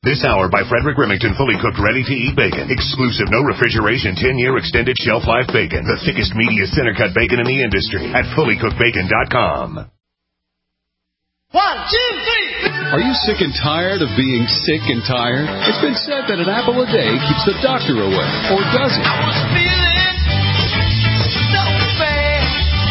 This hour by Frederick Remington, fully cooked, ready-to-eat bacon. Exclusive, no refrigeration, 10-year extended shelf life bacon. The thickest, meatiest center-cut bacon in the industry at fullycookedbacon.com. 1, 2, 3. Are you sick and tired of being sick and tired? It's been said that an apple a day keeps the doctor away. Or does it? I was feeling so bad.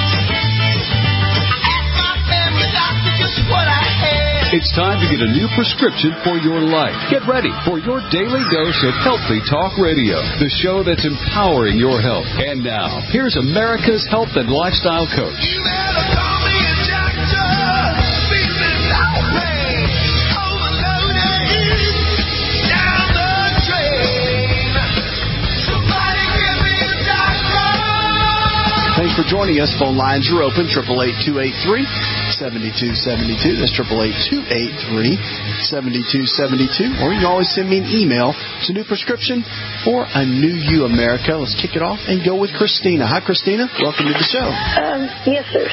I asked my family doctor just what I had. It's time to get a new prescription for your life. Get ready for your daily dose of Healthy Talk Radio, the show that's empowering your health. And now, here's America's health and lifestyle coach. You better call me a doctor. Feeling no pain. Overloaded. Down the drain. Somebody give me a doctor. Thanks for joining us. Phone lines are open. 888-283-7272. That's 888-283-7272. Or you can always send me an email. It's a new prescription for a new you, America. Let's kick it off and go with Christina. Hi, Christina. Welcome to the show. Yes, sir.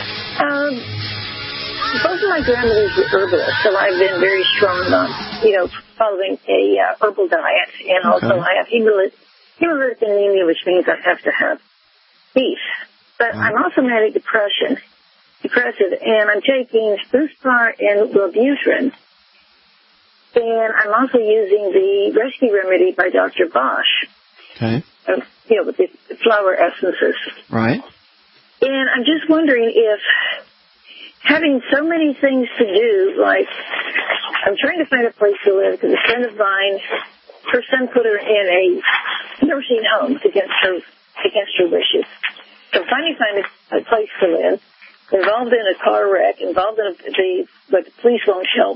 Both of my grandmothers were herbalists, so I've been very strong on, following a herbal diet. And also I have hemolytic anemia, which means I have to have beef. But I'm also manic depressive, and I'm taking Buspar and Wellbutrin. And I'm also using the Rescue Remedy by Dr. Bosch. Okay. With the flower essences. Right. And I'm just wondering if having so many things to do, like I'm trying to find a place to live because a friend of mine, her son put her in a nursing home against her wishes. So finally find a place to live, involved in a car wreck, involved in but the police won't help.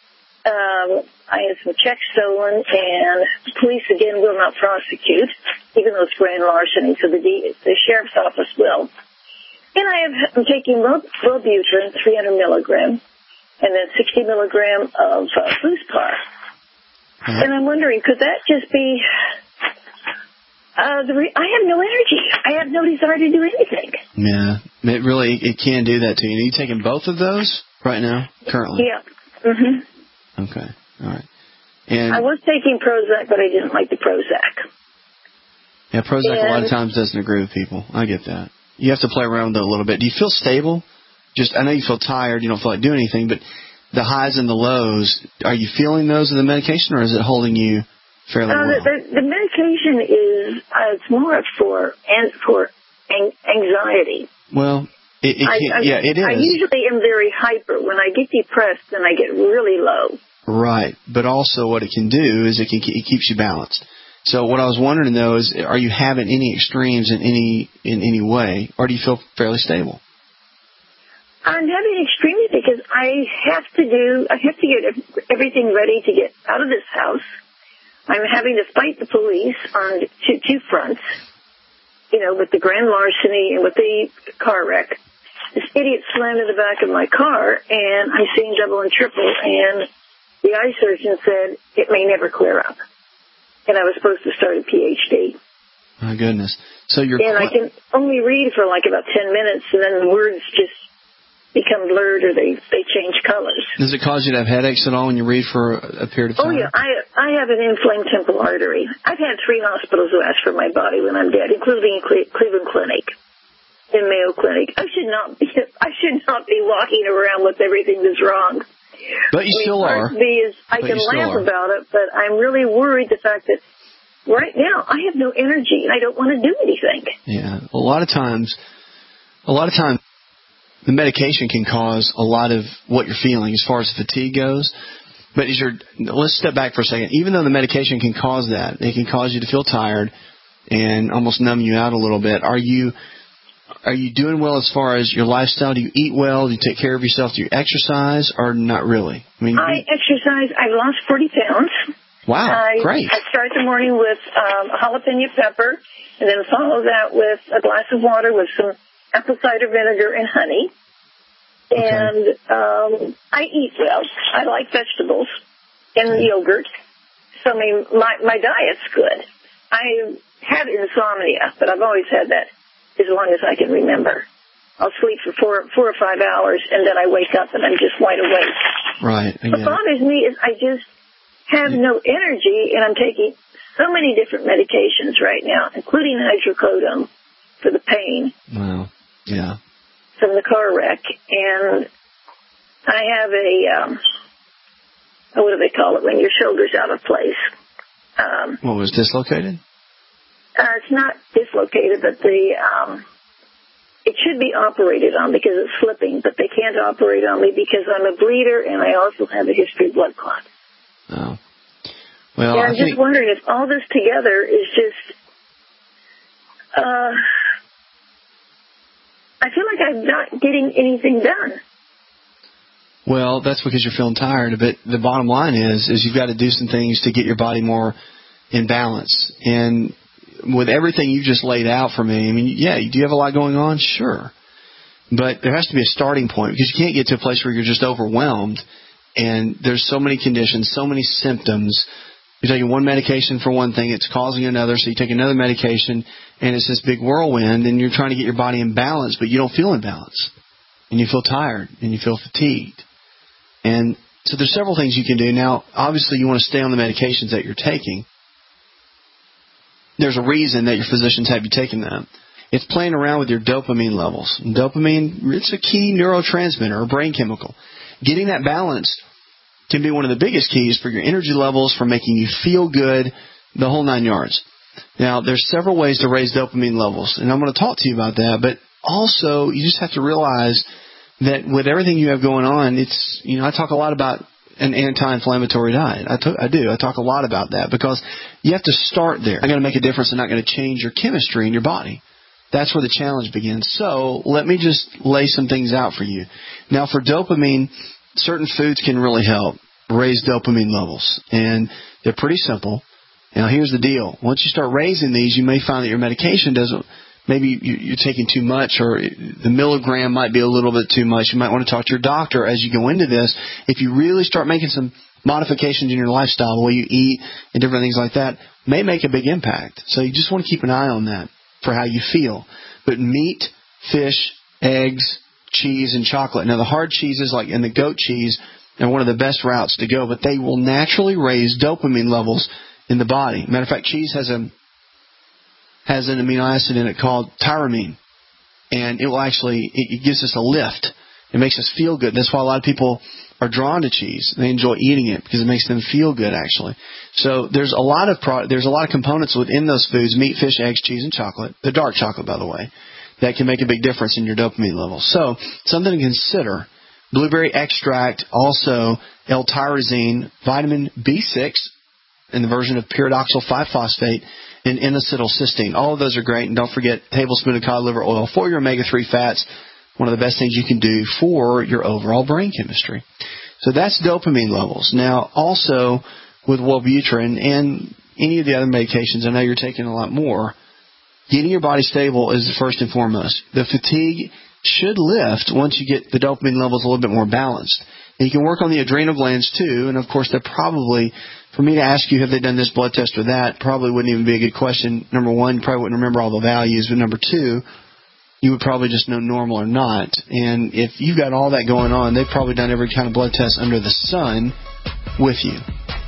I had some checks stolen, and the police again will not prosecute, even though it's grand larceny, so the sheriff's office will. And I'm taking Wellbutrin, 300 milligram, and then 60 milligram of Buspar. And I'm wondering, could that just be... I have no energy. I have no desire to do anything. Yeah, it can do that to you. Are you taking both of those right now, currently? Yeah. Mm-hmm. Okay, all right. And I was taking Prozac, but I didn't like the Prozac. Yeah, Prozac a lot of times doesn't agree with people. I get that. You have to play around with it a little bit. Do you feel stable? I know you feel tired. You don't feel like doing anything, but the highs and the lows, are you feeling those of the medication, or is it holding you fairly well? The medication is it's more for anxiety. Well, it is. I usually am very hyper. When I get depressed, then I get really low. Right, but also what it can do is it keeps you balanced. So what I was wondering though is, are you having any extremes in any way, or do you feel fairly stable? I'm having extremes because I have to get everything ready to get out of this house. I'm having to fight the police on two fronts, with the grand larceny and with the car wreck. This idiot slammed in the back of my car, and I'm seeing double and triple, and the eye surgeon said it may never clear up. And I was supposed to start a PhD. My goodness. So I can only read for about 10 minutes, and then the words just become blurred or they change colors. Does it cause you to have headaches at all when you read for a period of time? Oh, yeah. I have an inflamed temporal artery. I've had 3 hospitals who asked for my body when I'm dead, including Cleveland Clinic and Mayo Clinic. I should not be walking around with everything that's wrong. But you still are. I can laugh about it, but I'm really worried the fact that right now I have no energy and I don't want to do anything. Yeah. A lot of times the medication can cause a lot of what you're feeling as far as fatigue goes. But let's step back for a second. Even though the medication can cause that, it can cause you to feel tired and almost numb you out a little bit. Are you doing well as far as your lifestyle? Do you eat well? Do you take care of yourself? Do you exercise, or not really? I exercise. I've lost 40 pounds. Wow, great. I start the morning with jalapeno pepper, and then follow that with a glass of water with some apple cider vinegar and honey. Okay. And I eat well. I like vegetables and yogurt. So, my diet's good. I had insomnia, but I've always had that as long as I can remember. I'll sleep for 4 or 5 hours, and then I wake up and I'm just wide awake. Right. What bothers me is have no energy, and I'm taking so many different medications right now, including hydrocodone for the pain. Wow. Yeah. From the car wreck. And I have what do they call it when your shoulder's out of place? What was dislocated? It's not dislocated, but it should be operated on because it's slipping, but they can't operate on me because I'm a bleeder and I also have a history of blood clots. Oh. Well, and I'm just wondering if all this together is just, I feel like I'm not getting anything done. Well, that's because you're feeling tired. But the bottom line is you've got to do some things to get your body more in balance. And with everything you just laid out for me, I mean, yeah, do you have a lot going on? Sure. But there has to be a starting point because you can't get to a place where you're just overwhelmed and there's so many conditions, so many symptoms. You're taking one medication for one thing, it's causing another, so you take another medication, and it's this big whirlwind, and you're trying to get your body in balance, but you don't feel in balance. And you feel tired, and you feel fatigued. And so there's several things you can do. Now, obviously, you want to stay on the medications that you're taking. There's a reason that your physicians have you taking them. It's playing around with your dopamine levels. And dopamine, it's a key neurotransmitter or brain chemical. Getting that balanced can be one of the biggest keys for your energy levels, for making you feel good, the whole 9 yards. Now, there's several ways to raise dopamine levels, and I'm going to talk to you about that, but also you just have to realize that with everything you have going on, it's, I talk a lot about an anti-inflammatory diet. I do. I talk a lot about that because you have to start there. I'm going to make a difference and not going to change your chemistry in your body. That's where the challenge begins. So let me just lay some things out for you. Now, for dopamine, certain foods can really help raise dopamine levels, and they're pretty simple. Now, here's the deal. Once you start raising these, you may find that your medication doesn't, maybe you're taking too much or the milligram might be a little bit too much. You might want to talk to your doctor as you go into this. If you really start making some modifications in your lifestyle, the way you eat and different things like that, may make a big impact. So you just want to keep an eye on that for how you feel. But meat, fish, eggs, cheese, and chocolate. Now, the hard cheeses and the goat cheese are one of the best routes to go, but they will naturally raise dopamine levels in the body. Matter of fact, cheese has an amino acid in it called tyramine, and it gives us a lift. It makes us feel good. That's why a lot of people are drawn to cheese. They enjoy eating it because it makes them feel good, actually. So there's a lot of components within those foods: meat, fish, eggs, cheese, and chocolate. The dark chocolate, by the way, that can make a big difference in your dopamine levels. So something to consider: blueberry extract, also L-tyrosine, vitamin B6 in the version of pyridoxal 5-phosphate, and N-acetylcysteine. All of those are great. And don't forget a tablespoon of cod liver oil for your omega-3 fats. One of the best things you can do for your overall brain chemistry. So that's dopamine levels. Now, also with Wellbutrin and any of the other medications, I know you're taking a lot more, getting your body stable is first and foremost. The fatigue should lift once you get the dopamine levels a little bit more balanced. And you can work on the adrenal glands too, and of course they're probably, for me to ask you have they done this blood test or that, probably wouldn't even be a good question. Number one, you probably wouldn't remember all the values, but number two, you would probably just know normal or not. And if you've got all that going on, they've probably done every kind of blood test under the sun with you.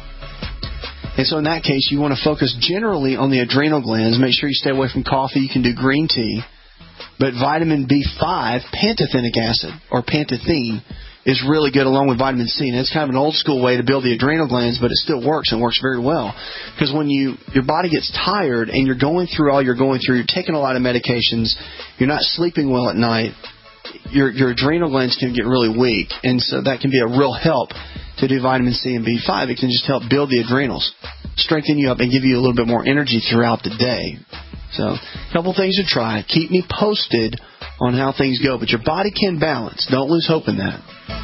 And so in that case, you want to focus generally on the adrenal glands. Make sure you stay away from coffee. You can do green tea. But vitamin B5, pantothenic acid, or pantothene, is really good along with vitamin C. And it's kind of an old school way to build the adrenal glands, but it still works and works very well. Because when your body gets tired and you're going through all you're going through, you're taking a lot of medications, you're not sleeping well at night, your adrenal glands can get really weak. And so that can be a real help to do vitamin C and B5. It can just help build the adrenals, strengthen you up, and give you a little bit more energy throughout the day. So a couple things to try. Keep me posted on how things go. But your body can balance. Don't lose hope in that.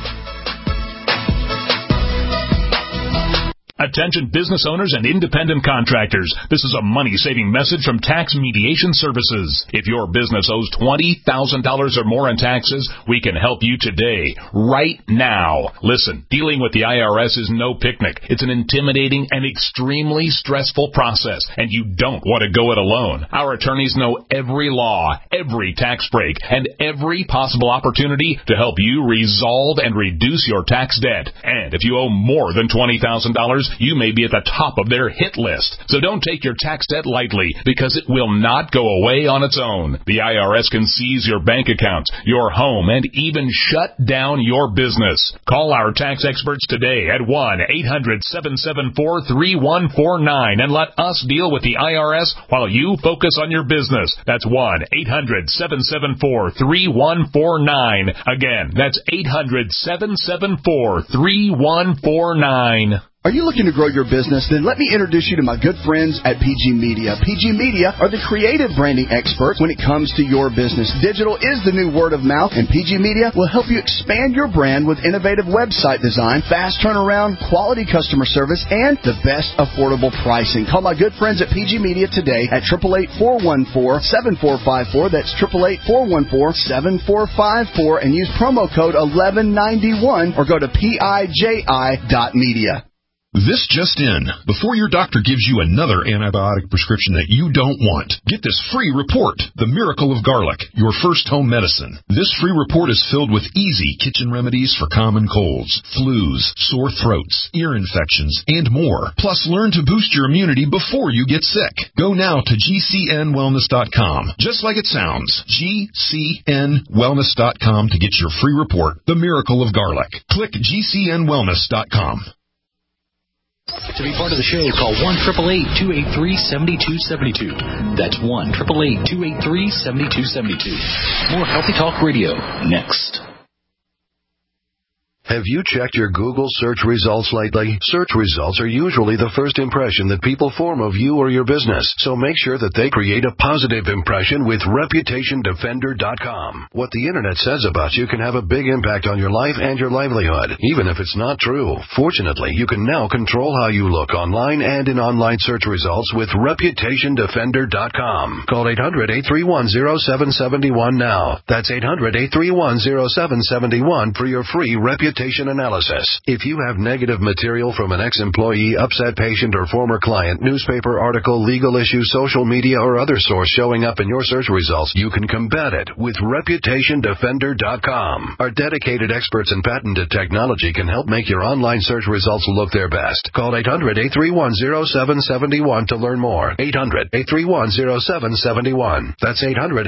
Attention business owners and independent contractors. This is a money-saving message from Tax Mediation Services. If your business owes $20,000 or more in taxes, we can help you today, right now. Listen, dealing with the IRS is no picnic. It's an intimidating and extremely stressful process, and you don't want to go it alone. Our attorneys know every law, every tax break, and every possible opportunity to help you resolve and reduce your tax debt. And if you owe more than $20,000, you may be at the top of their hit list. So don't take your tax debt lightly, because it will not go away on its own. The IRS can seize your bank accounts, your home, and even shut down your business. Call our tax experts today at 1-800-774-3149 and let us deal with the IRS while you focus on your business. That's 1-800-774-3149. Again, that's 800-774-3149. Are you looking to grow your business? Then let me introduce you to my good friends at PG Media. PG Media are the creative branding experts when it comes to your business. Digital is the new word of mouth, and PG Media will help you expand your brand with innovative website design, fast turnaround, quality customer service, and the best affordable pricing. Call my good friends at PG Media today at 888-414-7454. That's 888-414-7454, and use promo code 1191 or go to PIJI.media. This just in. Before your doctor gives you another antibiotic prescription that you don't want, get this free report, The Miracle of Garlic, your first home medicine. This free report is filled with easy kitchen remedies for common colds, flus, sore throats, ear infections, and more. Plus, learn to boost your immunity before you get sick. Go now to GCNwellness.com. Just like it sounds, GCNwellness.com to get your free report, The Miracle of Garlic. Click GCNwellness.com. To be part of the show, call 1-888-283-7272. That's 1-888-283-7272. More Healthy Talk Radio next. Have you checked your Google search results lately? Search results are usually the first impression that people form of you or your business, so make sure that they create a positive impression with ReputationDefender.com. What the Internet says about you can have a big impact on your life and your livelihood, even if it's not true. Fortunately, you can now control how you look online and in online search results with ReputationDefender.com. Call 800-831-0771 now. That's 800-831-0771 for your free reputation analysis. If you have negative material from an ex-employee, upset patient, or former client, newspaper article, legal issue, social media, or other source showing up in your search results, you can combat it with ReputationDefender.com. Our dedicated experts in patented technology can help make your online search results look their best. Call 800-831-0771 to learn more. 800-831-0771. That's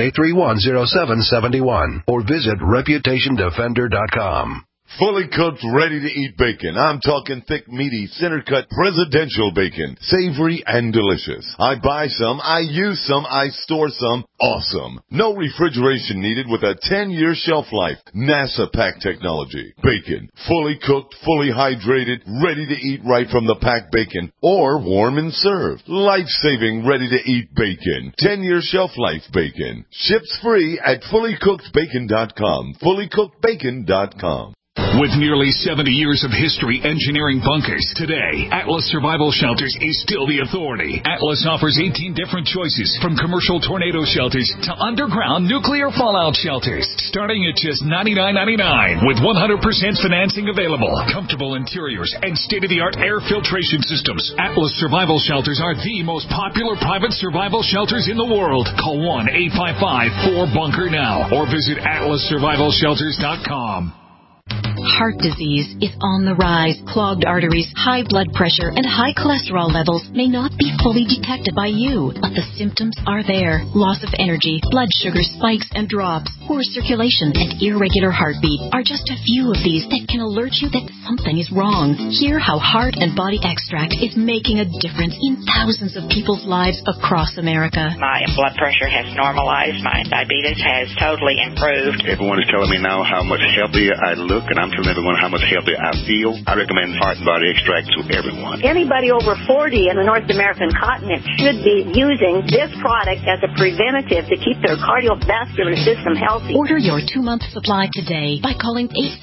800-831-0771. Or visit ReputationDefender.com. Fully cooked, ready-to-eat bacon. I'm talking thick, meaty, center-cut, presidential bacon. Savory and delicious. I buy some, I use some, I store some. Awesome. No refrigeration needed with a 10-year shelf life. NASA pack technology. Bacon. Fully cooked, fully hydrated, ready to eat right from the packed bacon. Or warm and served. Life-saving, ready-to-eat bacon. 10-year shelf life bacon. Ships free at fullycookedbacon.com. Fullycookedbacon.com. With nearly 70 years of history engineering bunkers, today, Atlas Survival Shelters is still the authority. Atlas offers 18 different choices, from commercial tornado shelters to underground nuclear fallout shelters, starting at just $99.99 with 100% financing available, comfortable interiors, and state-of-the-art air filtration systems. Atlas Survival Shelters are the most popular private survival shelters in the world. Call 1-855-4BUNKER now or visit atlassurvivalshelters.com. Heart disease is on the rise. Clogged arteries, high blood pressure, and high cholesterol levels may not be fully detected by you, but the symptoms are there. Loss of energy, blood sugar spikes and drops, poor circulation, and irregular heartbeat are just a few of these that can alert you that something is wrong. Hear how Heart and Body Extract is making a difference in thousands of people's lives across America. My blood pressure has normalized. My diabetes has totally improved. Everyone is telling me now how much healthier I look, and I'm telling everyone how much healthier I feel. I recommend Heart and Body Extract to everyone. Anybody over 40 in the North American continent should be using this product as a preventative to keep their cardiovascular system healthy. Order your 2-month supply today by calling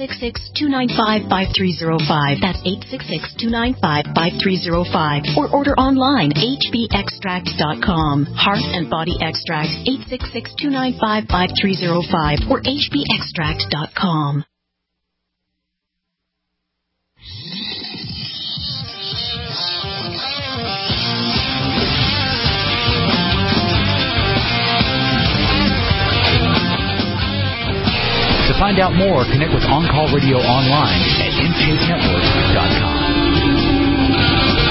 866-295-5305. That's 866-295-5305. Or order online, hbextract.com. Heart and Body Extract, 866-295-5305 or hbextract.com. To find out more, connect with On Call Radio online at IntakeNetwork.com.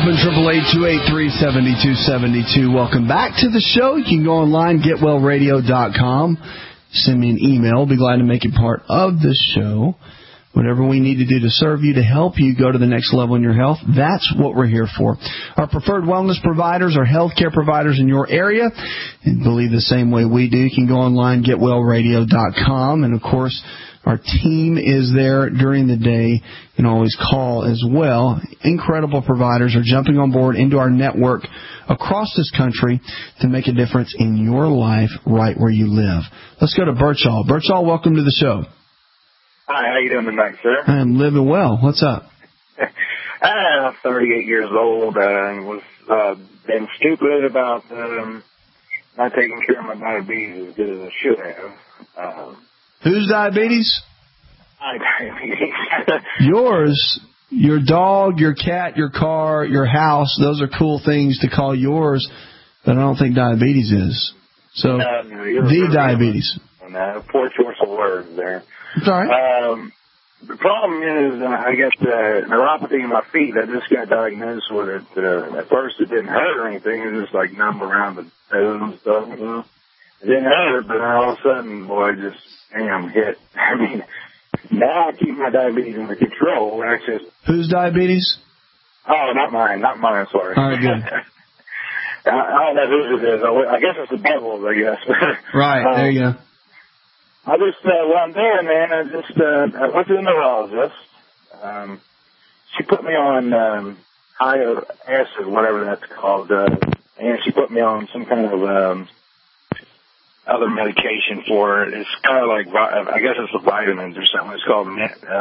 open, 888-283-7272. Welcome back to the show. You can go online, getwellradio.com. Send me an email. Be glad to make it part of the show. Whatever we need to do to serve you, to help you go to the next level in your health, that's what we're here for. Our preferred wellness providers are healthcare providers in your area and believe the same way we do. You can go online, getwellradio.com, and, of course, our team is there during the day. You can always call as well. Incredible providers are jumping on board into our network across this country to make a difference in your life right where you live. Let's go to Birchall. Birchall, welcome to the show. Hi, how you doing tonight, sir? I'm living well. What's up? I'm 38 years old. Was been stupid about not taking care of my diabetes as good as I should have. Whose diabetes? My diabetes. Yours. Your dog, your cat, your car, your house, those are cool things to call yours, but I don't think diabetes is. So, the diabetes. Poor choice of words there. It's all right. The problem is, I got neuropathy in my feet. I just got diagnosed with it. At first, it didn't hurt or anything. It was just like numb around the toes and stuff. You know? It didn't hurt, but all of a sudden, boy, just hit. I mean, now I keep my diabetes under control. Whose diabetes? Oh, not mine. Sorry. All right, good. I don't know who it is. I guess it's the devil's, I guess. Right, there you go. I just, while I'm there, man, I went to the neurologist. She put me on high acid, whatever that's called, and she put me on some kind of other medication for it. It's kind of like, I guess it's the vitamins or something. It's called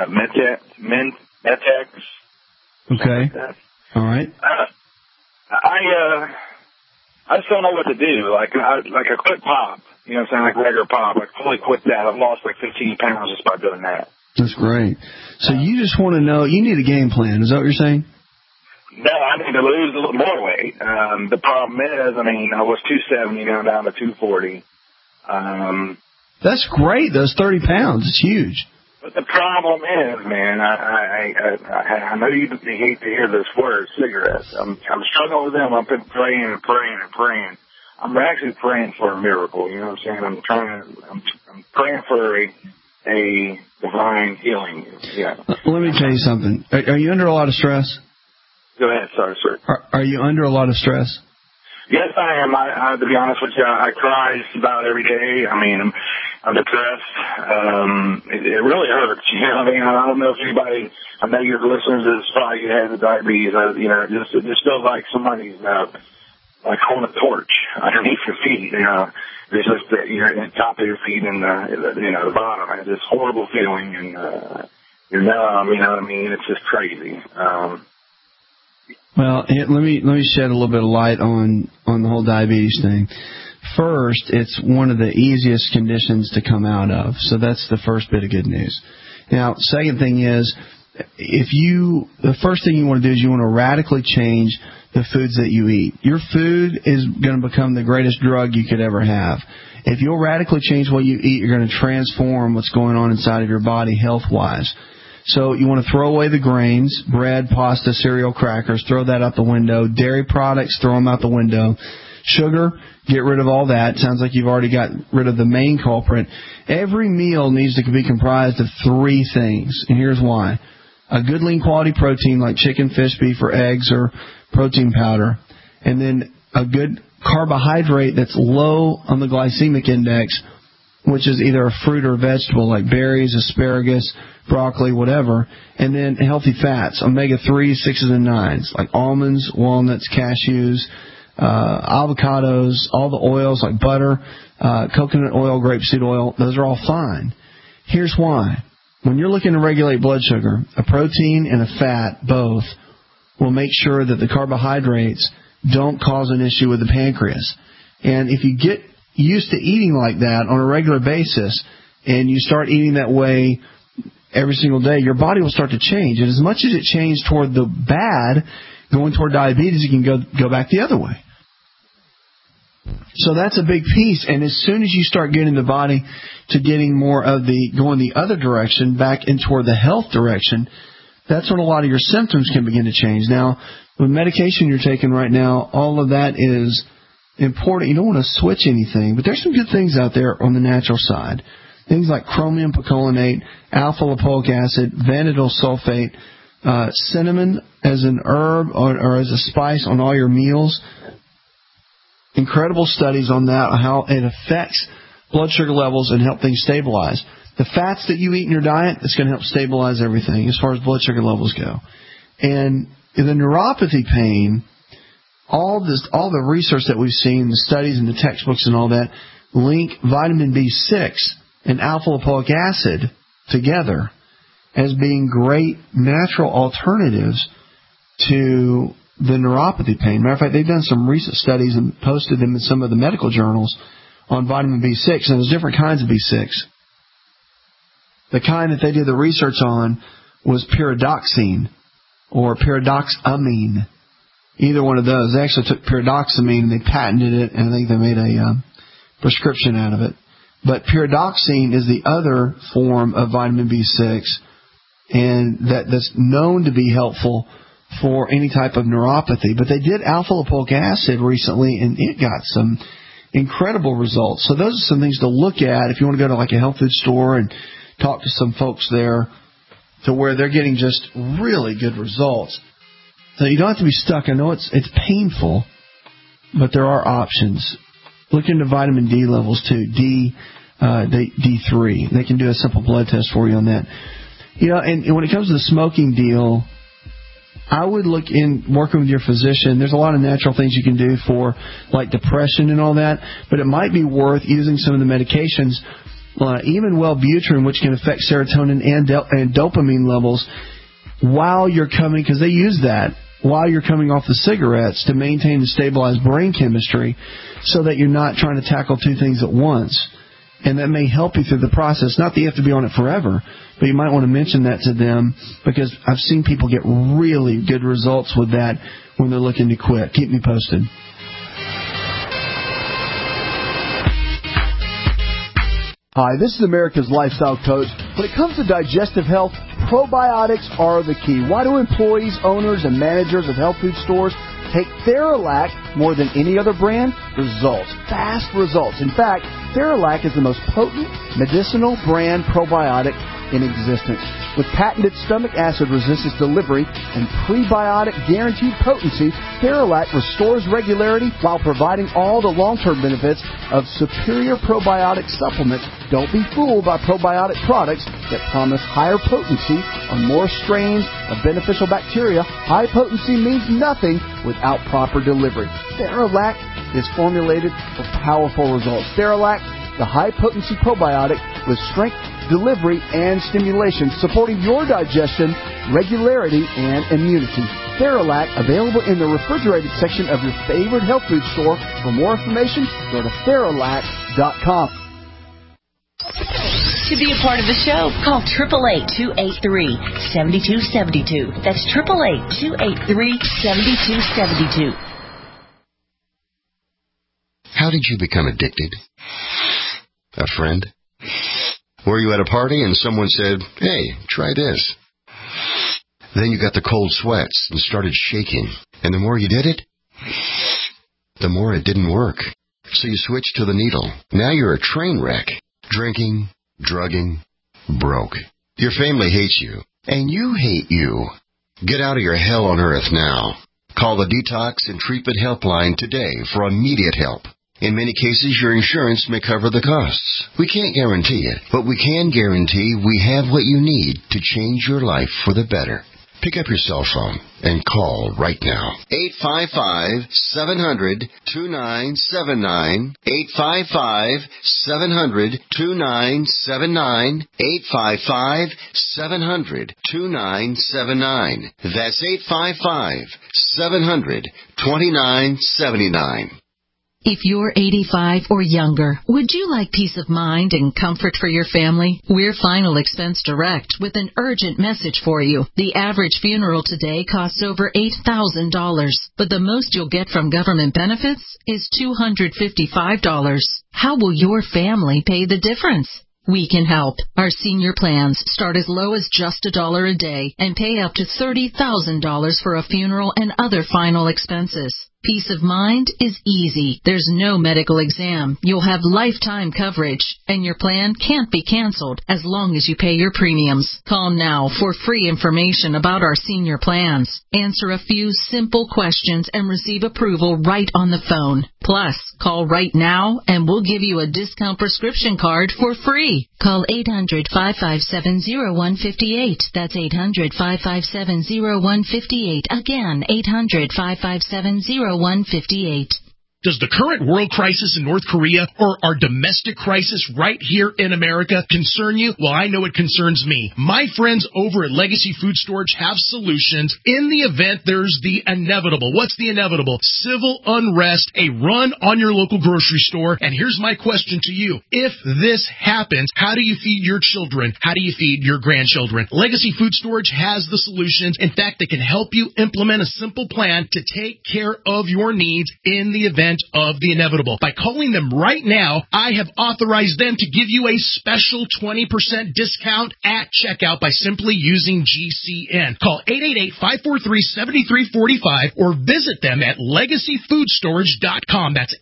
Metex. Okay. Like all right. I just don't know what to do. Like a quick pop. You know what I'm saying? Like regular pop. I fully quit that. I've lost like 15 pounds just by doing that. That's great. So you just want to know, you need a game plan. Is that what you're saying? No, I need to lose a little more weight. The problem is, I was 270, now down to 240. That's great. Those 30 pounds. It's huge. But the problem is, man, I know you hate to hear this word, cigarettes. I'm struggling with them. I've been praying. I'm actually praying for a miracle. You know what I'm saying? I'm praying for a divine healing. Yeah. Let me tell you something. Are you under a lot of stress? Go ahead. Sorry, sir. Are you under a lot of stress? Yes, I am. To be honest with you, I cry just about every day. I'm depressed. It really hurts. You know what I mean? I don't know if anybody, I know your listeners is probably has the diabetes. It just feels like somebody's like holding a torch underneath your feet. It's just that you're at the top of your feet and the bottom. It's this horrible feeling, and you're numb. You know what I mean? It's just crazy. Well, let me shed a little bit of light on the whole diabetes thing. First, it's one of the easiest conditions to come out of, so that's the first bit of good news. Now, second thing is, the first thing you want to do is you want to radically change the foods that you eat. Your food is going to become the greatest drug you could ever have. If you'll radically change what you eat, you're going to transform what's going on inside of your body health-wise. So you want to throw away the grains, bread, pasta, cereal, crackers, throw that out the window. Dairy products, throw them out the window. Sugar, get rid of all that. Sounds like you've already got rid of the main culprit. Every meal needs to be comprised of three things, and here's why. A good lean quality protein like chicken, fish, beef, or eggs, or protein powder. And then a good carbohydrate that's low on the glycemic index, which is either a fruit or a vegetable like berries, asparagus, broccoli, whatever. And then healthy fats, omega-3s, 6s, and 9s, like almonds, walnuts, cashews, avocados, all the oils like butter, coconut oil, grapeseed oil. Those are all fine. Here's why. When you're looking to regulate blood sugar, a protein and a fat, both, will make sure that the carbohydrates don't cause an issue with the pancreas. And if you get used to eating like that on a regular basis and you start eating that way every single day, your body will start to change. And as much as it changed toward the bad, going toward diabetes, you can go back the other way. So that's a big piece. And as soon as you start getting the body to getting more of going the other direction, back in toward the health direction, that's when a lot of your symptoms can begin to change. Now, The medication you're taking right now, all of that is important. You don't want to switch anything, but there's some good things out there on the natural side. Things like chromium picolinate, alpha-lipoic acid, vanadyl sulfate, cinnamon as an herb or as a spice on all your meals. Incredible studies on that, how it affects blood sugar levels and help things stabilize. The fats that you eat in your diet, it's going to help stabilize everything as far as blood sugar levels go. And the neuropathy pain, all the research that we've seen, the studies and the textbooks and all that, link vitamin B6 and alpha-lipoic acid together as being great natural alternatives to the neuropathy pain. Matter of fact, they've done some recent studies and posted them in some of the medical journals on vitamin B6, and there's different kinds of B6. The kind that they did the research on was pyridoxine or pyridoxamine. Either one of those. They actually took pyridoxamine and they patented it, and I think they made a prescription out of it. But pyridoxine is the other form of vitamin B6, and that's known to be helpful for any type of neuropathy. But they did alpha-lipoic acid recently, and it got some incredible results. So those are some things to look at if you want to go to like a health food store and talk to some folks there to where they're getting just really good results. So you don't have to be stuck. I know it's painful, but there are options. Look into vitamin D levels too, D3. They can do a simple blood test for you on that. And when it comes to the smoking deal, I would look in working with your physician. There's a lot of natural things you can do for like depression and all that, but it might be worth using some of the medications, even Wellbutrin, which can affect serotonin and dopamine levels while you're coming, because they use that while you're coming off the cigarettes to maintain and stabilize brain chemistry so that you're not trying to tackle two things at once. And that may help you through the process. Not that you have to be on it forever, but you might want to mention that to them, because I've seen people get really good results with that when they're looking to quit. Keep me posted. Hi, this is America's Lifestyle Coach. When it comes to digestive health, probiotics are the key. Why do employees, owners, and managers of health food stores take Theralac more than any other brand? Results. Fast results. In fact, Theralac is the most potent medicinal brand probiotic in existence. With patented stomach acid resistance delivery and prebiotic guaranteed potency, Theralac restores regularity while providing all the long-term benefits of superior probiotic supplements. Don't be fooled by probiotic products that promise higher potency on more strains of beneficial bacteria. High potency means nothing without proper delivery. Theralac is formulated for powerful results. Theralac, the high-potency probiotic with strength, delivery, and stimulation, supporting your digestion, regularity, and immunity. Theralac, available in the refrigerated section of your favorite health food store. For more information, go to Theralac.com. To be a part of the show, call 888-283-7272. That's 888-283-7272. How did you become addicted? A friend? Were you at a party and someone said, "Hey, try this"? Then you got the cold sweats and started shaking. And the more you did it, the more it didn't work. So you switched to the needle. Now you're a train wreck. Drinking, drugging, broke. Your family hates you. And you hate you. Get out of your hell on earth now. Call the Detox and Treatment Helpline today for immediate help. In many cases, your insurance may cover the costs. We can't guarantee it, but we can guarantee we have what you need to change your life for the better. Pick up your cell phone and call right now. 855-700-2979. 855-700-2979. 855-700-2979. That's 855-700-2979. If you're 85 or younger, would you like peace of mind and comfort for your family? We're Final Expense Direct with an urgent message for you. The average funeral today costs over $8,000, but the most you'll get from government benefits is $255. How will your family pay the difference? We can help. Our senior plans start as low as just $1 a day and pay up to $30,000 for a funeral and other final expenses. Peace of mind is easy. There's no medical exam. You'll have lifetime coverage, and your plan can't be canceled as long as you pay your premiums. Call now for free information about our senior plans. Answer a few simple questions and receive approval right on the phone. Plus, call right now and we'll give you a discount prescription card for free. Call 800-557-0158. That's 800-557-0158. Again, 800-557-0158. Does the current world crisis in North Korea or our domestic crisis right here in America concern you? Well, I know it concerns me. My friends over at Legacy Food Storage have solutions in the event there's the inevitable. What's the inevitable? Civil unrest, a run on your local grocery store. And here's my question to you. If this happens, how do you feed your children? How do you feed your grandchildren? Legacy Food Storage has the solutions. In fact, they can help you implement a simple plan to take care of your needs in the event of the inevitable. By calling them right now, I have authorized them to give you a special 20% discount at checkout by simply using GCN. Call 888-543-7345 or visit them at legacyfoodstorage.com. That's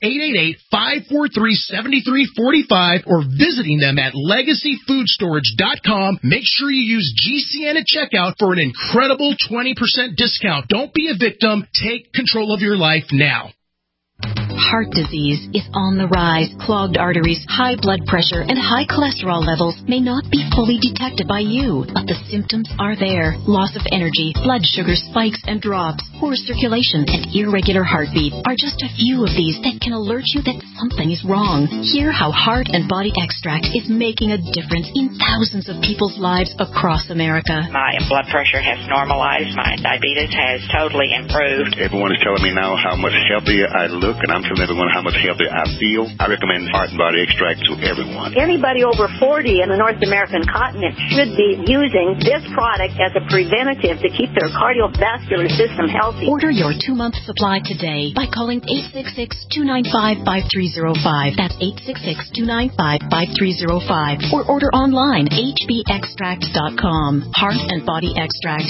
888-543-7345 or visiting them at legacyfoodstorage.com. Make sure you use GCN at checkout for an incredible 20% discount. Don't be a victim. Take control of your life now. Heart disease is on the rise. Clogged arteries, high blood pressure, and high cholesterol levels may not be fully detected by you, but the symptoms are there. Loss of energy, blood sugar spikes and drops, poor circulation, and irregular heartbeat are just a few of these that can alert you that something is wrong. Hear how Heart and Body Extract is making a difference in thousands of people's lives across America. My blood pressure has normalized. My diabetes has totally improved. Everyone is telling me now how much healthier I look, and I'm telling everyone how much healthier I feel. I recommend Heart and Body Extract to everyone. Anybody over 40 in the North American continent should be using this product as a preventative to keep their cardiovascular system healthy. Order your 2-month supply today by calling 866-295-5305. That's 866-295-5305. Or order online, hbextract.com. Heart and Body Extract,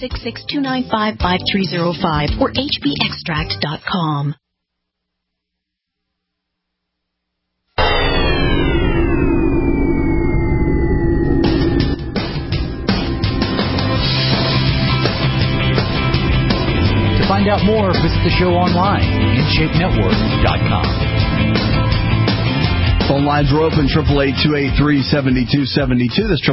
866-295-5305 or hbextract.com. To find out more, visit the show online at InShapeNetwork.com. Phone lines are open, 888-283-7272. That's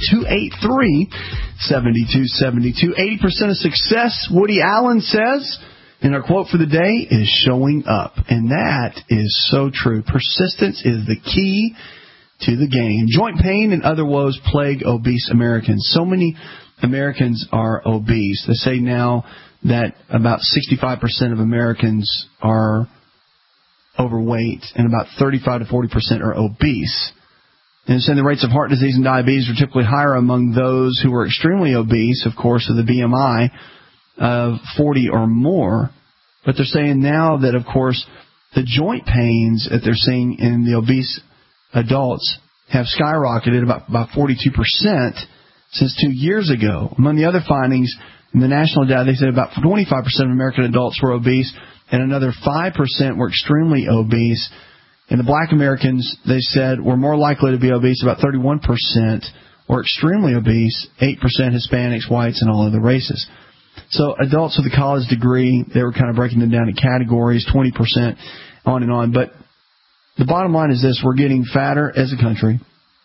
888-283-7272. 80% of success, Woody Allen says, and our quote for the day is showing up. And that is so true. Persistence is the key to the game. Joint pain and other woes plague obese Americans. So many Americans are obese. They say now that about 65% of Americans are overweight and about 35 to 40% are obese. And saying the rates of heart disease and diabetes are typically higher among those who are extremely obese, of course, with a BMI of 40 or more. But they're saying now that, of course, the joint pains that they're seeing in the obese adults have skyrocketed about 42% since 2 years ago. Among the other findings in the national data, they said about 25% of American adults were obese and another 5% were extremely obese. And the black Americans, they said, were more likely to be obese, about 31%, or extremely obese, 8% Hispanics, whites, and all other races. So adults with a college degree, they were kind of breaking them down in categories, 20%, on and on. But the bottom line is this: we're getting fatter as a country.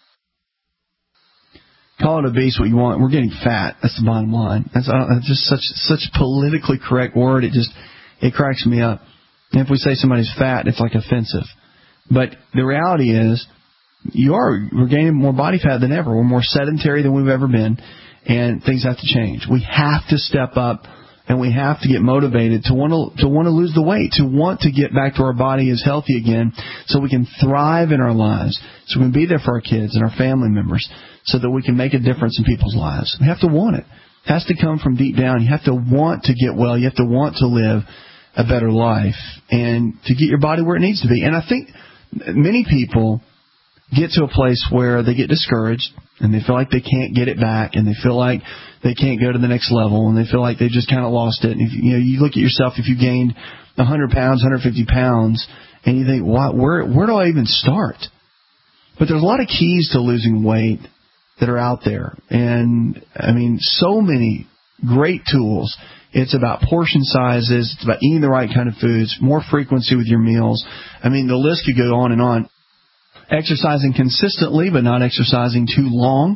Call it obese what you want. We're getting fat. That's the bottom line. That's just such a politically correct word. It cracks me up. And if we say somebody's fat, it's like offensive. But the reality is, we're gaining more body fat than ever. We're more sedentary than we've ever been, and things have to change. We have to step up, and we have to get motivated to want to lose the weight, to want to get back to our body as healthy again, so we can thrive in our lives, so we can be there for our kids and our family members, so that we can make a difference in people's lives. We have to want it. It has to come from deep down. You have to want to get well. You have to want to live a better life and to get your body where it needs to be. And I think many people get to a place where they get discouraged and they feel like they can't get it back and they feel like they can't go to the next level and they feel like they just kind of lost it. And if you look at yourself, if you gained 100 pounds, 150 pounds, and you think, where do I even start? But there's a lot of keys to losing weight that are out there. And, I mean, so many great tools. It's about portion sizes. It's about eating the right kind of foods, more frequency with your meals. I mean, the list could go on and on. Exercising consistently, but not exercising too long.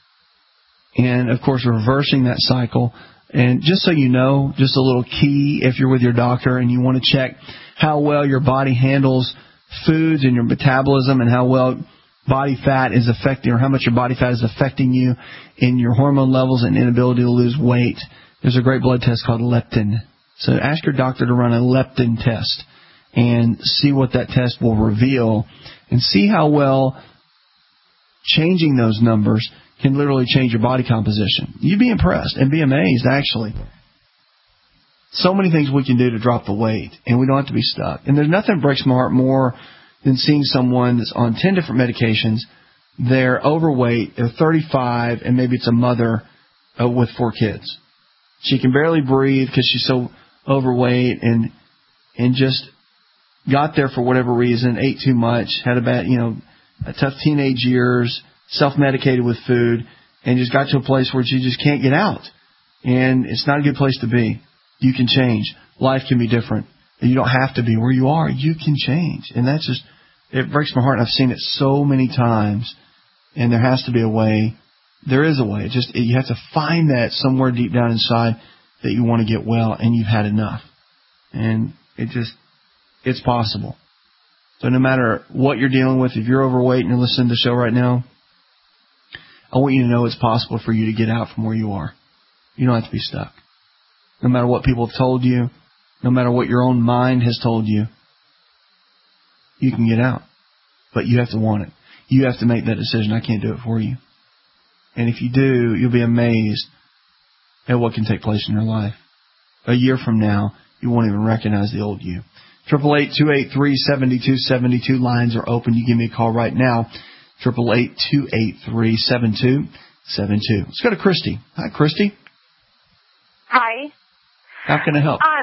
And, of course, reversing that cycle. And just so you know, just a little key if you're with your doctor and you want to check how well your body handles foods and your metabolism and how well body fat is affecting, or how much your body fat is affecting you in your hormone levels and inability to lose weight. There's a great blood test called leptin. So ask your doctor to run a leptin test and see what that test will reveal and see how well changing those numbers can literally change your body composition. You'd be impressed and be amazed, actually. So many things we can do to drop the weight, and we don't have to be stuck. And there's nothing that breaks my heart more than seeing someone that's on 10 different medications. They're overweight, they're 35, and maybe it's a mother with 4 kids. She can barely breathe because she's so overweight and just got there for whatever reason, ate too much, had a bad, a tough teenage years, self-medicated with food, and just got to a place where she just can't get out. And it's not a good place to be. You can change. Life can be different. You don't have to be where you are. You can change. And that's just, it breaks my heart. And I've seen it so many times. And there has to be a way. There is a way. You have to find that somewhere deep down inside that you want to get well and you've had enough. And it's possible. So no matter what you're dealing with, if you're overweight and you're listening to the show right now, I want you to know it's possible for you to get out from where you are. You don't have to be stuck. No matter what people have told you, no matter what your own mind has told you, you can get out. But you have to want it. You have to make that decision. I can't do it for you. And if you do, you'll be amazed at what can take place in your life. A year from now, you won't even recognize the old you. 888-283-7272. Lines are open. You give me a call right now. 888-283-7272. Let's go to Christy. Hi, Christy. Hi. How can I help? I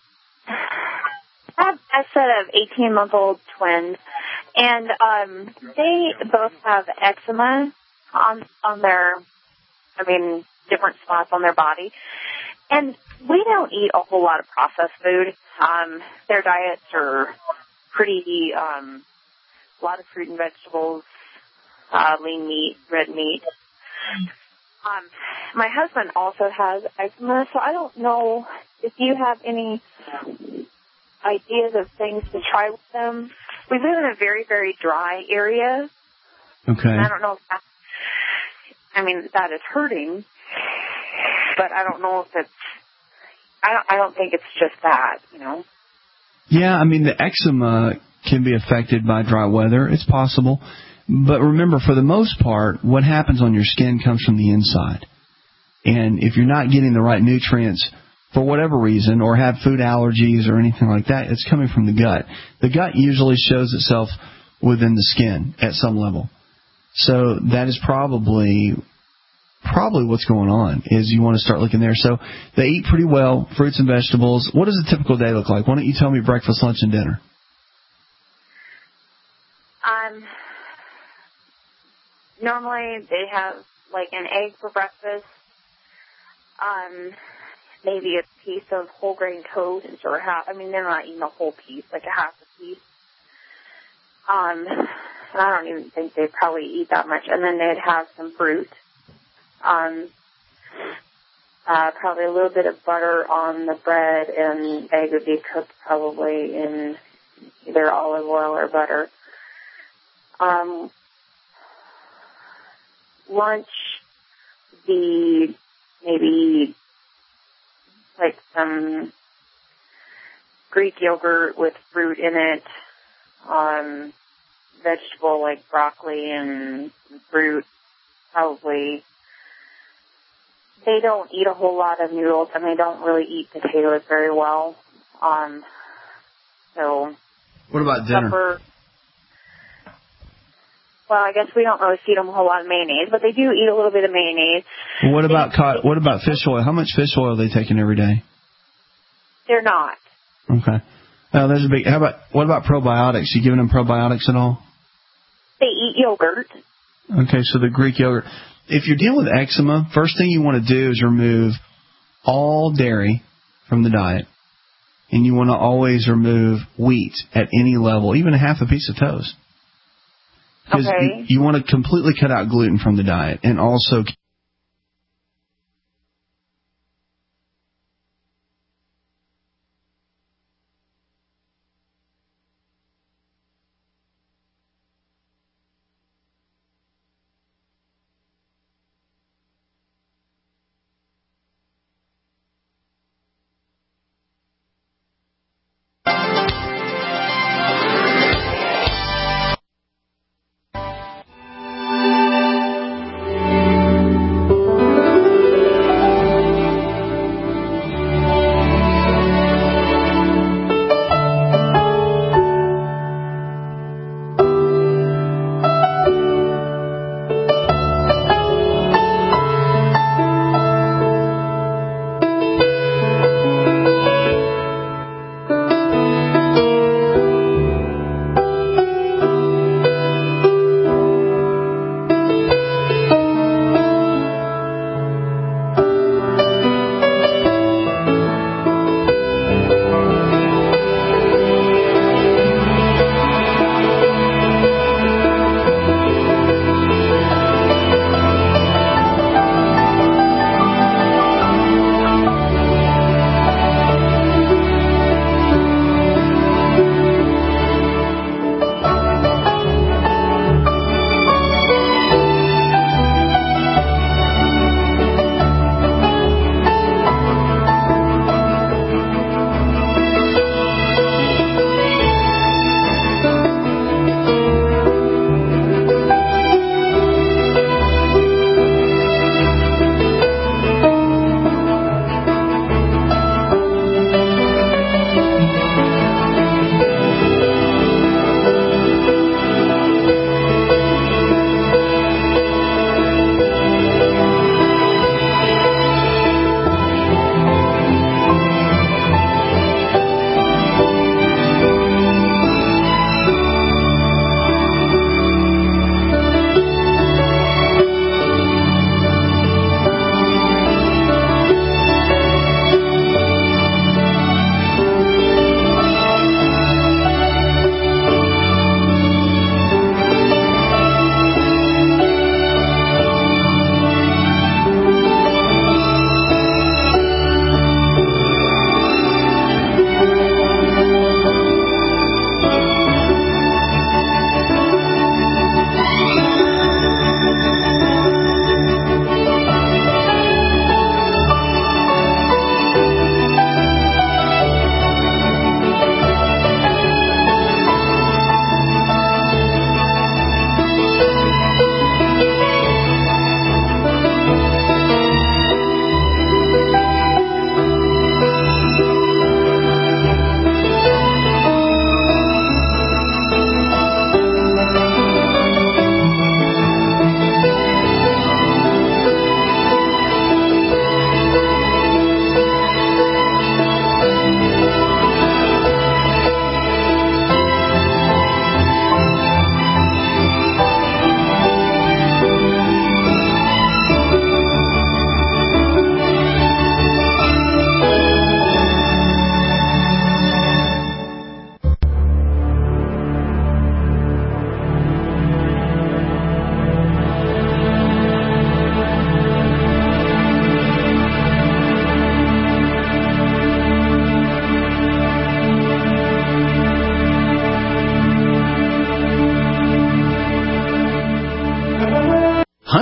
have a set of 18-month-old twins, and they both have eczema on their, different spots on their body. And we don't eat a whole lot of processed food. Their diets are pretty, a lot of fruit and vegetables, lean meat, red meat. My husband also has eczema, so I don't know if you have any ideas of things to try with them. We live in a very, very dry area. Okay. And I don't know if that is hurting, but I don't know if it's, I don't think it's just that, Yeah, the eczema can be affected by dry weather. It's possible. But remember, for the most part, what happens on your skin comes from the inside. And if you're not getting the right nutrients for whatever reason, or have food allergies or anything like that, it's coming from the gut. The gut usually shows itself within the skin at some level. So that is probably what's going on, is you want to start looking there. So they eat pretty well, fruits and vegetables. What does a typical day look like? Why don't you tell me breakfast, lunch, and dinner? Normally they have an egg for breakfast, maybe a piece of whole grain toast, or they're not eating a whole piece, like a half a piece. I don't even think they'd probably eat that much. And then they'd have some fruit. Probably a little bit of butter on the bread, and egg would be cooked probably in either olive oil or butter. Lunch would be maybe some Greek yogurt with fruit in it, vegetable like broccoli and fruit, probably. They don't eat a whole lot of noodles, and they don't really eat potatoes very well. So what about dinner? Supper, well, I guess we don't really feed them a whole lot of mayonnaise, but they do eat a little bit of mayonnaise. What about fish oil? How much fish oil are they taking every day? They're not. Okay. There's a big. What about probiotics? You giving them probiotics at all? They eat yogurt. Okay, so the Greek yogurt. If you're dealing with eczema, first thing you want to do is remove all dairy from the diet, and you want to always remove wheat at any level, even a half a piece of toast. Because you want to completely cut out gluten from the diet, and also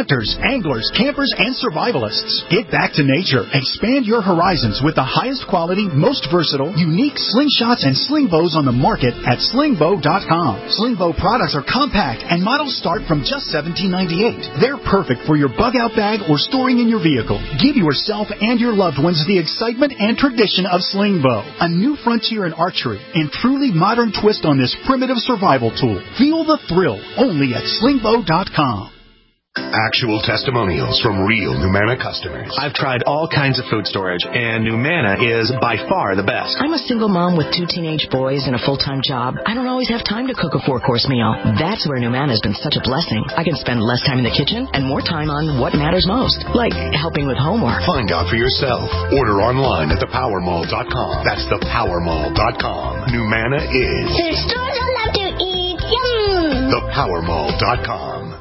hunters, anglers, campers, and survivalists. Get back to nature. Expand your horizons with the highest quality, most versatile, unique slingshots and sling bows on the market at slingbow.com. Slingbow products are compact and models start from just $17.98. They're perfect for your bug-out bag or storing in your vehicle. Give yourself and your loved ones the excitement and tradition of Slingbow, a new frontier in archery and truly modern twist on this primitive survival tool. Feel the thrill only at slingbow.com. Actual testimonials from real Numana customers. I've tried all kinds of food storage, and Numana is by far the best. I'm a single mom with 2 teenage boys and a full-time job. I don't always have time to cook a 4-course meal. That's where Numana has been such a blessing. I can spend less time in the kitchen and more time on what matters most, like helping with homework. Find out for yourself. Order online at thepowermall.com. That's thepowermall.com. Numana is... There's stores I love to eat. Yum! Thepowermall.com.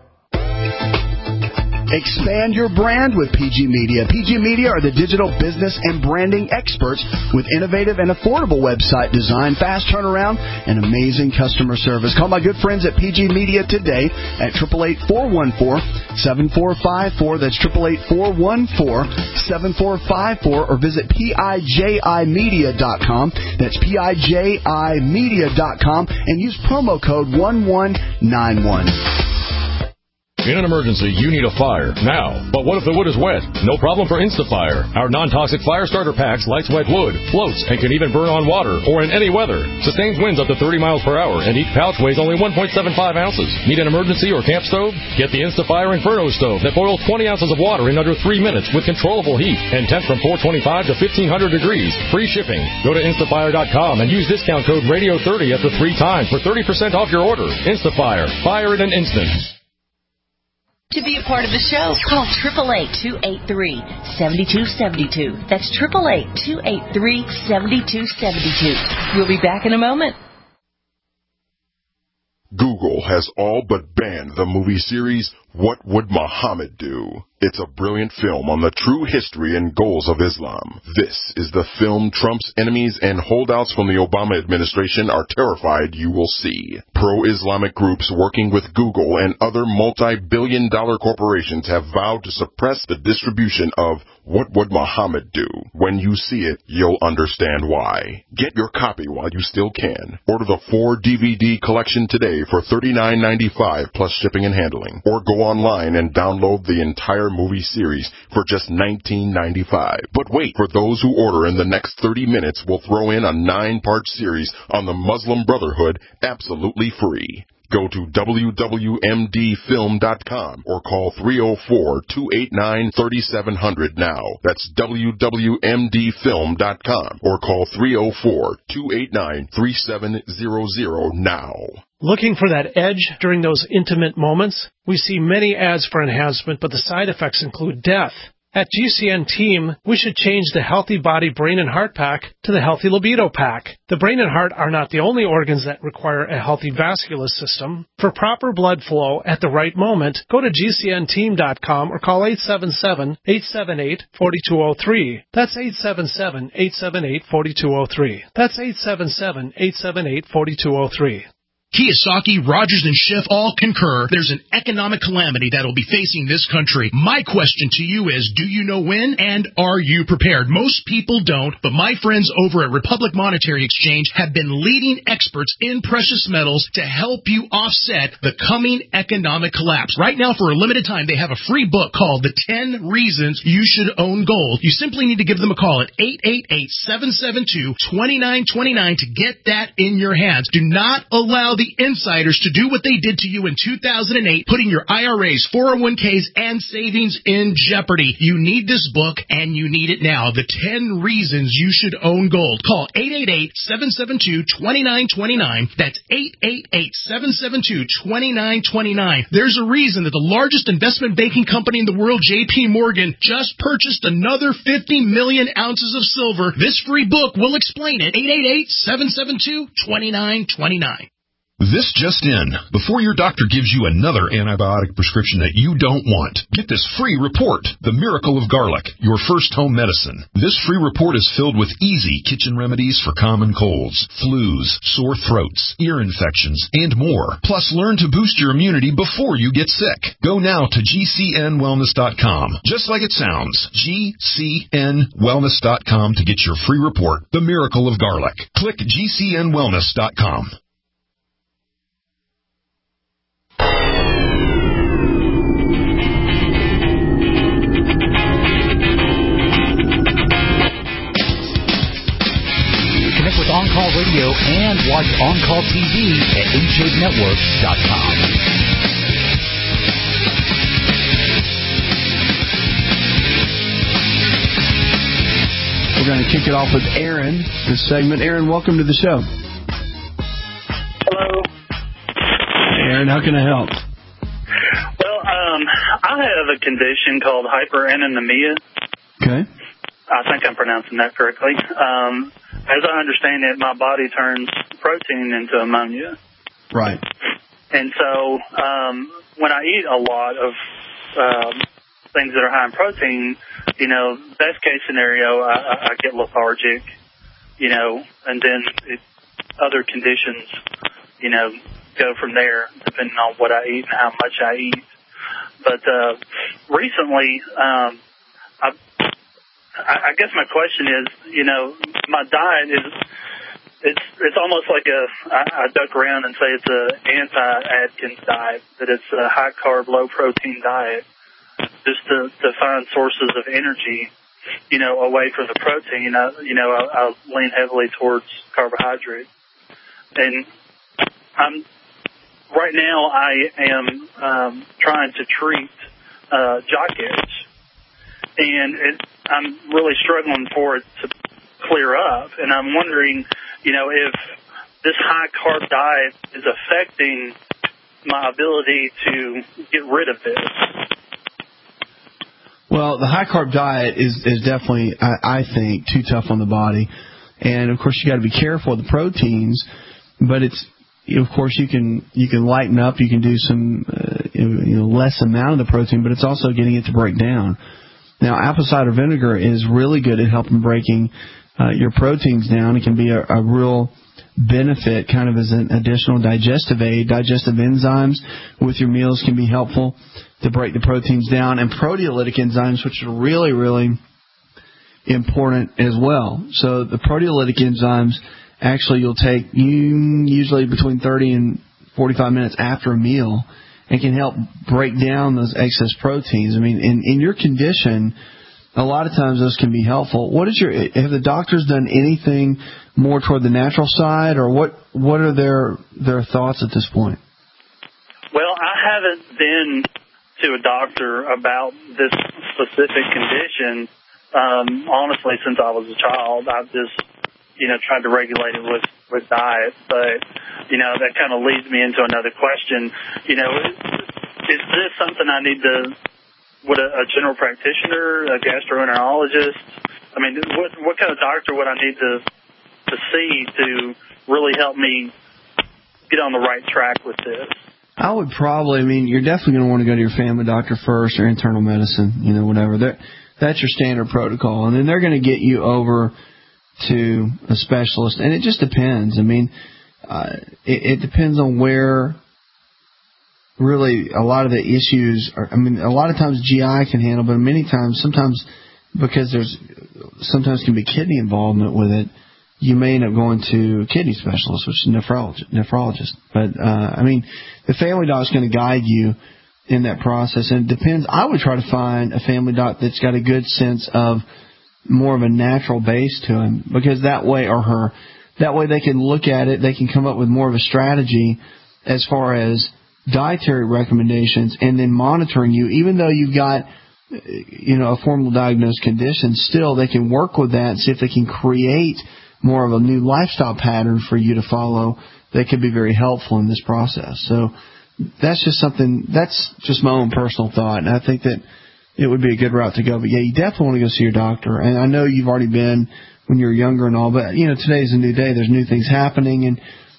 Expand your brand with PG Media. PG Media are the digital business and branding experts with innovative and affordable website design, fast turnaround, and amazing customer service. Call my good friends at PG Media today at 888-414-7454. That's 888-414-7454, or visit PIJImedia.com. That's PIJImedia.com, and use promo code 1191. In an emergency, you need a fire now. But what if the wood is wet? No problem for InstaFire. Our non-toxic fire starter packs lights wet wood, floats, and can even burn on water or in any weather. Sustains winds up to 30 miles per hour, and each pouch weighs only 1.75 ounces. Need an emergency or camp stove? Get the InstaFire Inferno stove that boils 20 ounces of water in under 3 minutes with controllable heat and temps from 425 to 1500 degrees. Free shipping. Go to instafire.com and use discount code RADIO30 after 3 times for 30% off your order. InstaFire. Fire in an instant. To be a part of the show, call 888-283-7272. That's 888-283-7272. We'll be back in a moment. Google has all but banned the movie series What Would Muhammad Do? It's a brilliant film on the true history and goals of Islam. This is the film Trump's enemies and holdouts from the Obama administration are terrified you will see. Pro-Islamic groups working with Google and other multi-billion-dollar corporations have vowed to suppress the distribution of What Would Muhammad Do? When you see it, you'll understand why. Get your copy while you still can. Order the 4-DVD collection today for $39.95 plus shipping and handling. Or go online and download the entire movie series for just $19.95. But wait, for those who order in the next 30 minutes, we'll throw in a 9-part series on the Muslim Brotherhood absolutely free. Go to wwmdfilm.com or call 304-289-3700 now. That's wwmdfilm.com or call 304-289-3700 now. Looking for that edge during those intimate moments? We see many ads for enhancement, but the side effects include death. At GCN Team, we should change the Healthy Body, Brain, and Heart Pack to the Healthy Libido Pack. The brain and heart are not the only organs that require a healthy vascular system. For proper blood flow at the right moment, go to GCNteam.com or call 877-878-4203. That's 877-878-4203. That's 877-878-4203. Kiyosaki, Rogers, and Schiff all concur there's an economic calamity that will be facing this country. My question to you is, do you know when, and are you prepared? Most people don't, but my friends over at Republic Monetary Exchange have been leading experts in precious metals to help you offset the coming economic collapse. Right now, for a limited time, they have a free book called The 10 Reasons You Should Own Gold. You simply need to give them a call at 888-772-2929 to get that in your hands. Do not allow the insiders to do what they did to you in 2008, putting your IRAs, 401ks, and savings in jeopardy. You need this book, and you need it now. The 10 Reasons You Should Own Gold. Call 888-772-2929. That's 888-772-2929. There's a reason that the largest investment banking company in the world, J.P. Morgan, just purchased another 50 million ounces of silver. This free book will explain it. 888-772-2929. This just in. Before your doctor gives you another antibiotic prescription that you don't want, get this free report, The Miracle of Garlic, your first home medicine. This free report is filled with easy kitchen remedies for common colds, flus, sore throats, ear infections, and more. Plus, learn to boost your immunity before you get sick. Go now to GCNwellness.com. Just like it sounds, GCNwellness.com to get your free report, The Miracle of Garlic. Click GCNwellness.com. Connect with On-Call Radio and watch On-Call TV at InShapeNetwork.com. We're going to kick it off with Aaron, this segment. Aaron, welcome to the show. Hello. Hey, Aaron, how can I help? Well, I have a condition called hyperanemia. Okay. I think I'm pronouncing that correctly. As I understand it, my body turns protein into ammonia. Right. And so when I eat a lot of things that are high in protein, you know, best case scenario, I get lethargic, you know, and then other conditions, you know, go from there depending on what I eat and how much I eat. But recently, I guess my question is, you know, my diet is, it's almost like I duck around and say it's a anti-Atkins diet, that it's a high-carb, low-protein diet, just to find sources of energy, you know, away from the protein. I lean heavily towards carbohydrate. And right now I am trying to treat jock itch. And I'm really struggling for it to clear up. And I'm wondering, you know, if this high-carb diet is affecting my ability to get rid of this. Well, the high-carb diet is definitely, I think, too tough on the body. And, of course, you got to be careful with the proteins. But it's, of course, you can lighten up. You can do some less amount of the protein, but it's also getting it to break down. Now, apple cider vinegar is really good at helping breaking your proteins down. It can be a real benefit kind of as an additional digestive aid. Digestive enzymes with your meals can be helpful to break the proteins down. And proteolytic enzymes, which are really, really important as well. So the proteolytic enzymes, actually you'll take usually between 30 and 45 minutes after a meal, and can help break down those excess proteins. I mean, in your condition, a lot of times those can be helpful. Have the doctors done anything more toward the natural side, or what are their thoughts at this point? Well, I haven't been to a doctor about this specific condition, honestly, since I was a child. I've just, you know, tried to regulate it with diet, but, you know, that kind of leads me into another question. You know, is this something I need to, would a general practitioner, a gastroenterologist, I mean, what kind of doctor would I need to see to really help me get on the right track with this? I would you're definitely going to want to go to your family doctor first, or internal medicine, you know, whatever. That's your standard protocol. And then they're going to get you over to a specialist. And it just depends. I mean, it depends on where really a lot of the issues are. I mean, a lot of times GI can handle, but sometimes because sometimes can be kidney involvement with it, you may end up going to a kidney specialist, which is a nephrologist. But, I mean, the family doc is going to guide you in that process. And it depends. I would try to find a family doc that's got a good sense of more of a natural base to him, because that way they can look at it, they can come up with more of a strategy as far as dietary recommendations, and then monitoring you. Even though you've got, you know, a formal diagnosed condition, still they can work with that and see if they can create more of a new lifestyle pattern for you to follow that could be very helpful in this process. So that's just my own personal thought, and I think that it would be a good route to go. But yeah, you definitely want to go see your doctor. And I know you've already been when you were younger and all, but you know, today's a new day. There's new things happening, and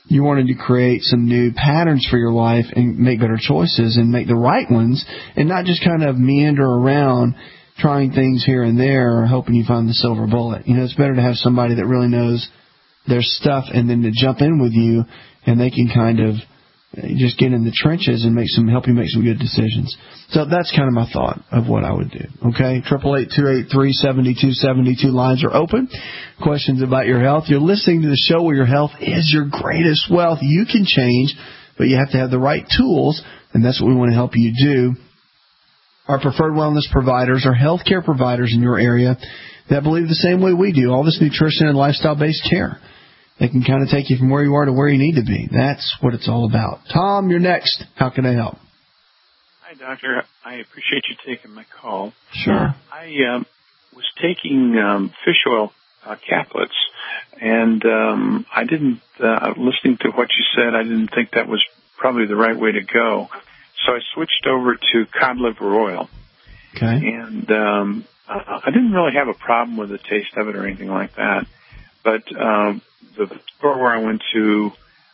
you wanted to create some new patterns for your life and make better choices and make the right ones, and not just kind of meander around trying things here and there, hoping you find the silver bullet. It's better to have somebody that really knows their stuff and then to jump in with you, and they can kind of just get in the trenches and help you make some good decisions. So that's kind of my thought of what I would do. Okay, 888-283-7272 lines are open. Questions about your health. You're listening to the show where your health is your greatest wealth. You can change, but you have to have the right tools, and that's what we want to help you do. Our preferred wellness providers are healthcare providers in your area that believe the same way we do. All this nutrition and lifestyle-based care. They can kind of take you from where you are to where you need to be. That's what it's all about. Tom, you're next. How can I help? Hi, Doctor. I appreciate you taking my call. Sure. I was taking fish oil caplets, and I didn't, listening to what you said, I didn't think that was probably the right way to go. So I switched over to cod liver oil. Okay. And I didn't really have a problem with the taste of it or anything like that. But the store where I went to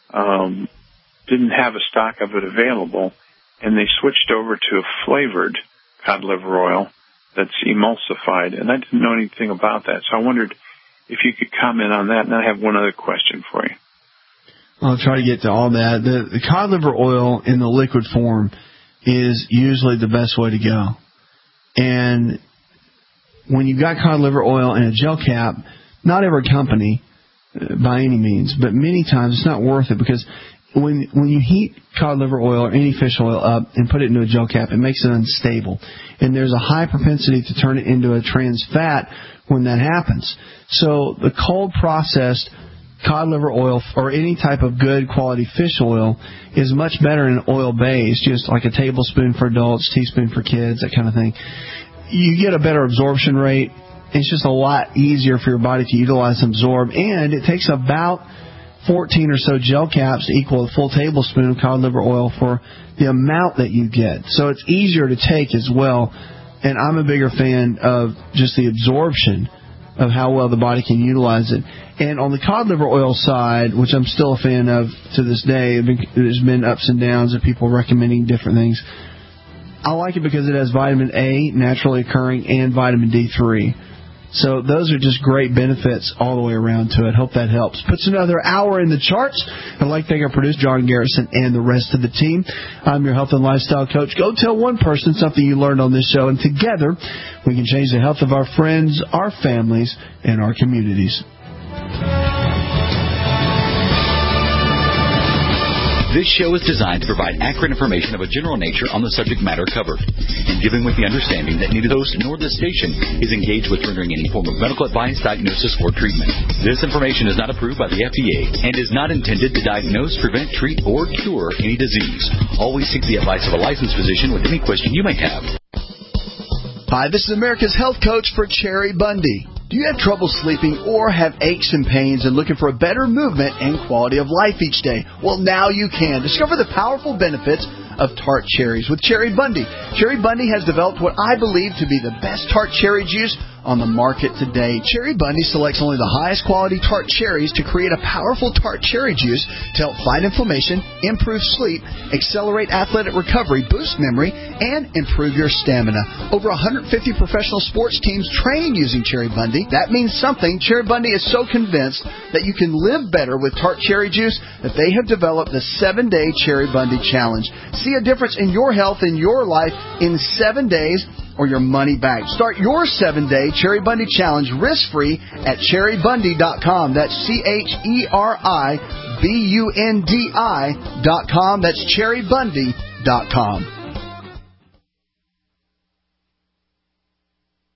didn't have a stock of it available, and they switched over to a flavored cod liver oil that's emulsified, and I didn't know anything about that. So I wondered if you could comment on that, and I have one other question for you. I'll try to get to all that. The cod liver oil in the liquid form is usually the best way to go. And when you've got cod liver oil in a gel cap, not every company by any means, but many times it's not worth it, because when you heat cod liver oil or any fish oil up and put it into a gel cap, it makes it unstable. And there's a high propensity to turn it into a trans fat when that happens. So the cold processed cod liver oil or any type of good quality fish oil is much better in oil base, just like a tablespoon for adults, teaspoon for kids, that kind of thing. You get a better absorption rate. It's just a lot easier for your body to utilize and absorb, and it takes about 14 or so gel caps to equal a full tablespoon of cod liver oil for the amount that you get. So it's easier to take as well, and I'm a bigger fan of just the absorption of how well the body can utilize it. And on the cod liver oil side, which I'm still a fan of to this day, there's been ups and downs of people recommending different things. I like it because it has vitamin A, naturally occurring, and vitamin D3. So those are just great benefits all the way around to it. Hope that helps. Puts another hour in the charts. I'd like to thank our producer, John Garrison, and the rest of the team. I'm your health and lifestyle coach. Go tell one person something you learned on this show, and together we can change the health of our friends, our families, and our communities. This show is designed to provide accurate information of a general nature on the subject matter covered, and given with the understanding that neither the host nor the station is engaged with rendering any form of medical advice, diagnosis, or treatment. This information is not approved by the FDA and is not intended to diagnose, prevent, treat, or cure any disease. Always seek the advice of a licensed physician with any question you may have. Hi, this is America's health coach for Cherry Bundy. Do you have trouble sleeping or have aches and pains and looking for a better movement and quality of life each day? Well, now you can. Discover the powerful benefits of tart cherries with Cherry Bundy. Cherry Bundy has developed what I believe to be the best tart cherry juice on the market today. Cherry Bundy selects only the highest quality tart cherries to create a powerful tart cherry juice to help fight inflammation, improve sleep, accelerate athletic recovery, boost memory, and improve your stamina. Over 150 professional sports teams train using Cherry Bundy. That means something. Cherry Bundy is so convinced that you can live better with tart cherry juice that they have developed the 7-Day Cherry Bundy Challenge. See a difference in your health and your life in 7 days, or your money back. Start your 7-Day Cherry Bundy Challenge risk-free at cherrybundy.com. That's CherryBundi.com. That's cherrybundy.com.